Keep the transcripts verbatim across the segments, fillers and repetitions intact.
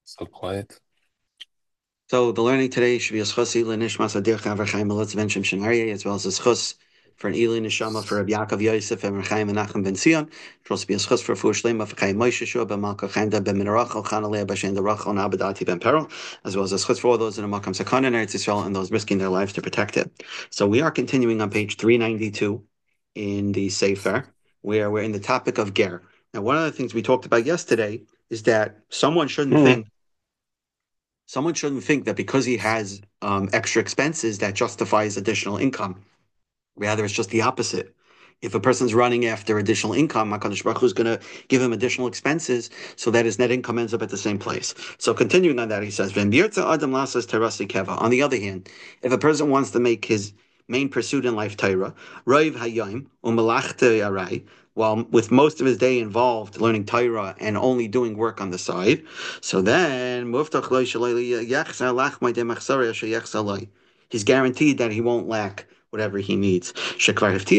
So quiet. So the learning today should be a schusi l'nishmas adir chaver Chaim Melitz ben Shimshon Aryeh, as well as a schus for an Eli Neshama for Rabbi Yaakov Yosef and Chaim Menachem ben Zion. Should also be a schus for Fuhr Shlema for Chaim Moshe Shua ben Malka Chaim da ben Menarachel Chanaleh b'Shem da Rachel and Abadati ben Perel, as well as a schus for all those in the Makam Sakana in Eretz Yisrael and those risking their lives to protect it. So we are continuing on page three ninety-two in the Sefer, where we're in the topic of ger. Now, one of the things we talked about yesterday is that someone shouldn't Mm. think someone shouldn't think that because he has um, extra expenses that justifies additional income. Rather, it's just the opposite. If a person's running after additional income, HaKadosh Baruch Hu is going to give him additional expenses so that his net income ends up at the same place. So continuing on that, he says, "V'em birtza adam lasas terasi keva." On the other hand, if a person wants to make his main pursuit in life Torah, roiv hayom u'malachta yarai, while with most of his day involved learning Torah and only doing work on the side, so then muftach lo yachzar lachmai de machzarea sheyachzar lo. He's guaranteed that he won't lack whatever he needs. Because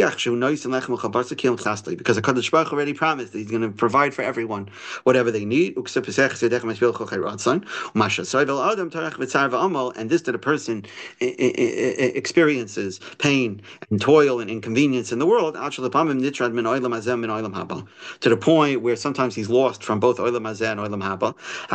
HaKadosh Baruch Hu already promised that he's going to provide for everyone whatever they need. And this that a person experiences pain and toil and inconvenience in the world, to the point where sometimes he's lost from both Olam Hazeh and Olam Haba.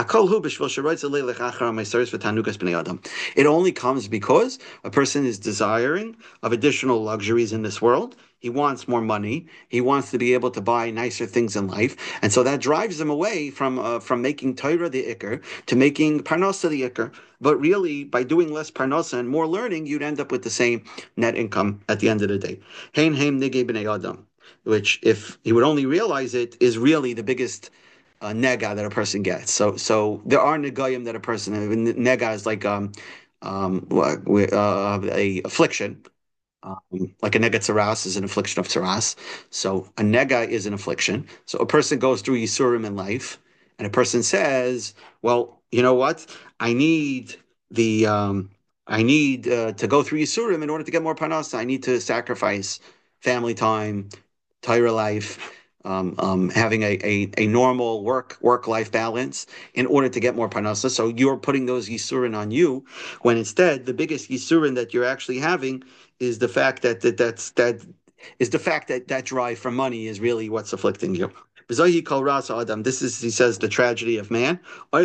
It only comes because a person is desiring of additional luxuries in this world. He wants more money. He wants to be able to buy nicer things in life, and so that drives him away from uh, from making Torah the ikr to making parnasa the ikr. But really, by doing less parnasa and more learning, you'd end up with the same net income at the end of the day. Hein heim nige b'nei adam, which, if he would only realize it, is really the biggest uh, nega that a person gets. So, so there are negayim that a person nega is like um um uh, a affliction. Um, like a nega tzaras is an affliction of tzaras. So a nega is an affliction. So a person goes through yisurim in life, and a person says, "Well, you know what? I need the um, I need uh, to go through yisurim in order to get more parnasa. I need to sacrifice family time, Torah life." Um, um, having a, a, a normal work work life balance in order to get more parnasa. So you're putting those yisurin on you, when instead the biggest yisurin that you're actually having is the fact that, that that's that is the fact that that drive for money is really what's afflicting you. This is, he says, the tragedy of man.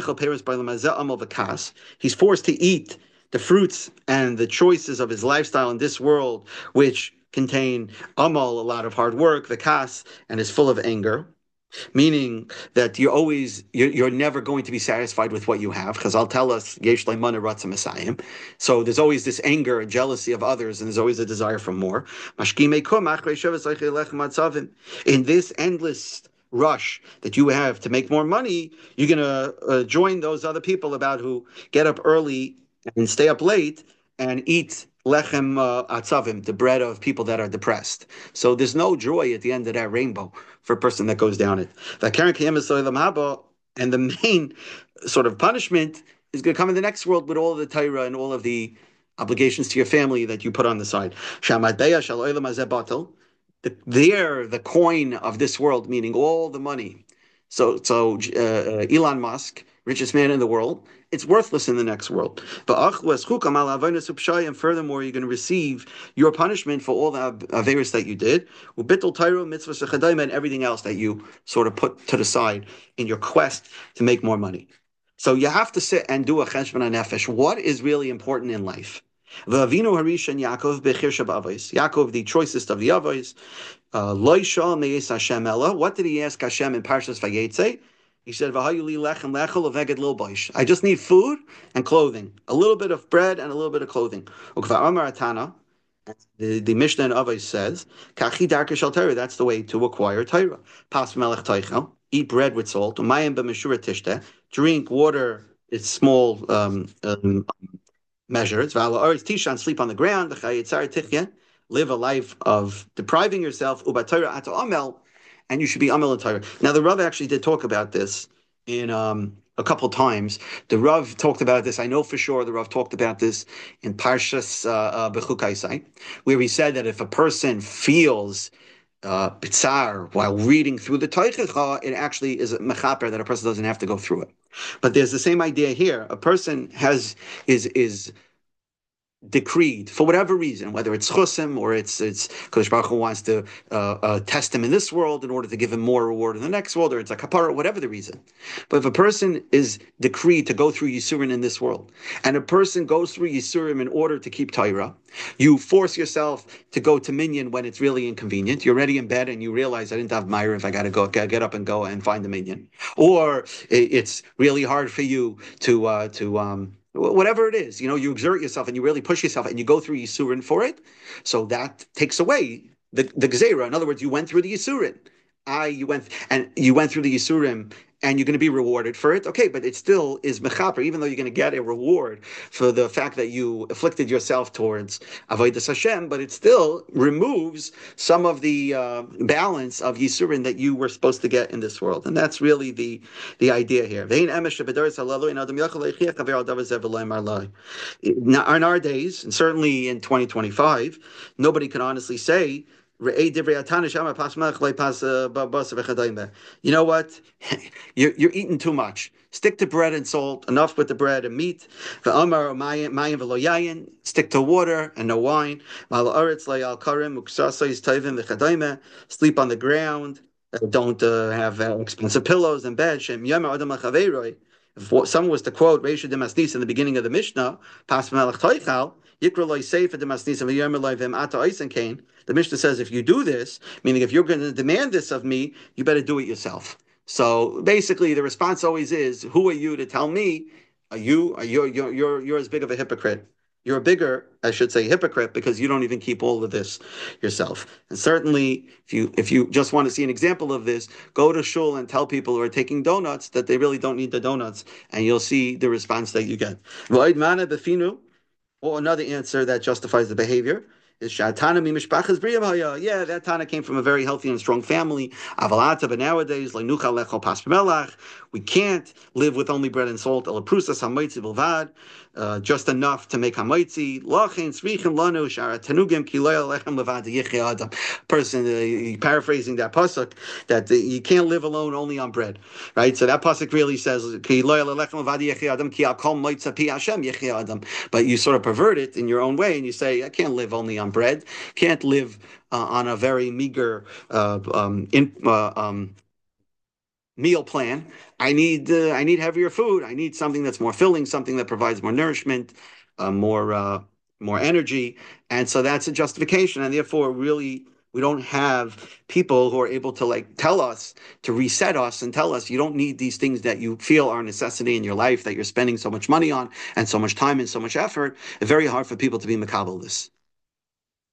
He's forced to eat the fruits and the choices of his lifestyle in this world, which contain amal, a lot of hard work, the kas, and is full of anger, meaning that you're always you're, you're never going to be satisfied with what you have, because I'll tell us yesh leimana ratza Messiah. So there's always this anger and jealousy of others, and there's always a desire for more. In this endless rush that you have to make more money, you're going to uh, join those other people about who get up early and stay up late and eat lechem uh, atzavim, the bread of people that are depressed. So there's no joy at the end of that rainbow for a person that goes down it. And the main sort of punishment is going to come in the next world with all of the Torah and all of the obligations to your family that you put on the side. The, there, the coin of this world, meaning all the money. So, so uh, Elon Musk, richest man in the world, it's worthless in the next world. And furthermore, you're going to receive your punishment for all the averis that you did, and everything else that you sort of put to the side in your quest to make more money. So you have to sit and do a cheshbon nefesh. What is really important in life? V'avinu harishan Yaakov bechir shabavos. Yaakov, the choicest of the avos. Loisha meis Hashem ela. What did he ask Hashem in Parshas Vayetze? He said, "V'hayuli lechem lechel aveged lilboish." I just need food and clothing, a little bit of bread and a little bit of clothing. Ukva Amar Atana, the, the Mishnah in Avos says, "Kachi darker shel Torah." That's the way to acquire Torah. Pas melech toichel. Eat bread with salt. Umayim b'meshura tishte. Drink water. It's small um, um, measures. Tishan, sleep on the ground. Live a life of depriving yourself. And you should be amel and Torah. Now, the Rav actually did talk about this in um, a couple times. The Rav talked about this. I know for sure the Rav talked about this in Parshas uh, uh, Bechukaisai, where he said that if a person feels uh, Bitsar while reading through the Teichacha, it actually is a mechaper that a person doesn't have to go through it. But there's the same idea here. A person has is is decreed for whatever reason, whether it's chusim or it's it's Kodesh Baruch Hu wants to uh, uh, test him in this world in order to give him more reward in the next world, or it's a kapara, whatever the reason. But if a person is decreed to go through Yisurin in this world, and a person goes through Yisurim in order to keep Torah, you force yourself to go to minyan when it's really inconvenient. You're already in bed and you realize I didn't have Myra if I got to go get up and go and find the minyan, or it's really hard for you to uh, to um, whatever it is, you know, you exert yourself and you really push yourself and you go through Yisurin for it. So that takes away the, the Gzeira. In other words, you went through the Yisurin. I, you went, and you went through the Yisurim and you're going to be rewarded for it. Okay, but it still is mechaper, even though you're going to get a reward for the fact that you afflicted yourself towards avodas Hashem, but it still removes some of the uh, balance of Yisurin that you were supposed to get in this world. And that's really the, the idea here. Now, in our days, and certainly in twenty twenty-five, nobody can honestly say, you know what? You're, you're eating too much. Stick to bread and salt, enough with the bread and meat. Stick to water and no wine. Sleep on the ground. Don't uh, have uh, expensive pillows and bed. If someone was to quote Reisha de Masnis in the beginning of the Mishnah, the Mishnah says, if you do this, meaning if you're going to demand this of me, you better do it yourself. So basically, the response always is, who are you to tell me? Are you? Are you? You're, you're, you're as big of a hypocrite. You're a bigger, I should say, hypocrite because you don't even keep all of this yourself. And certainly, if you if you just want to see an example of this, go to shul and tell people who are taking donuts that they really don't need the donuts, and you'll see the response that you get. Or another answer that justifies the behavior is Shatana mi mishpachas briyam. Yeah, that Tana came from a very healthy and strong family. Avalata, but nowadays, like nucha lechol pas melach, we can't live with only bread and salt. Elaprusas hamaitzi bilvad, just enough to make hamaitzi. Lachen srichim lanu shara tenugim kiloy lechem levad yichya adam. Person uh, paraphrasing that pasuk that uh, you can't live alone only on bread, right? So that pasuk really says kiloy lechem levad yichya adam ki akol maitza pi Hashem yichya adam. But you sort of pervert it in your own way and you say I can't live only on bread, can't live uh, on a very meager uh, um, in, uh, um, meal plan. I need uh, I need heavier food. I need something that's more filling, something that provides more nourishment, uh, more uh, more energy, and so that's a justification. And therefore, really, we don't have people who are able to like tell us to reset us and tell us you don't need these things that you feel are a necessity in your life that you're spending so much money on and so much time and so much effort. It's very hard for people to be makabel this.